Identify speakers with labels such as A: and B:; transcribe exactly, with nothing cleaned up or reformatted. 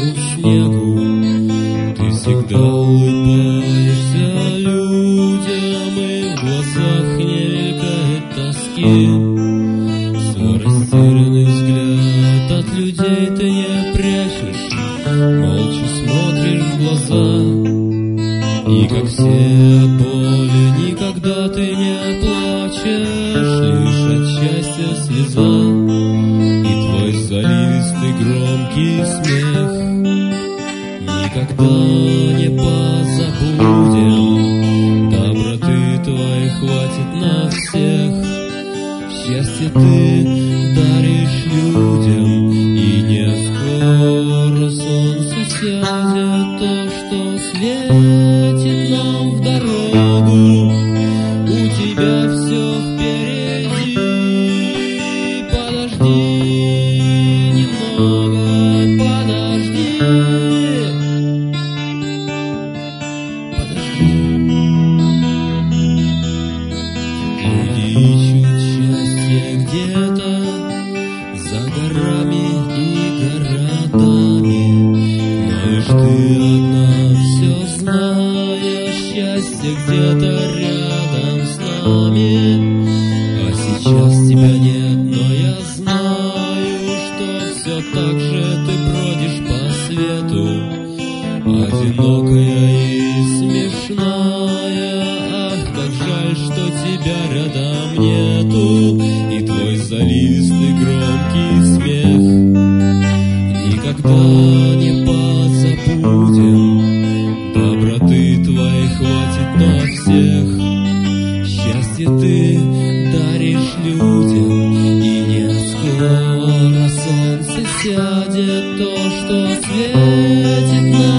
A: снегу. Ты всегда улыбаешься людям, и в глазах не мелькает тоски. Свой растерянный взгляд от людей ты не прячешь, молча смотришь в глаза. И как все от боли никогда ты не плачешь, лишь от счастья слеза и твой заливистый громкий смех. Никогда не позабудем, доброты твоей хватит на всех. Счастье ты даришь людям, и не скоро солнце сядет. То, что светит нам в дорогу, у тебя все впереди. Подожди немного, подожди, подожди. Люди ищут счастье где-то за горами и городами, но лишь ты одна все знаешь. Счастье где-то рядом с нами, а сейчас тебя нет, но я знаю, что все так же ты бродишь по свету, одинокая и смешная. Ах, как жаль, что тебя рядом нету, и твой заливистый громкий смех. Никогда не позабудем, доброты твоей хватит на всех. Счастье ты даришь людям, и не скоро солнце сядет. То, что светит на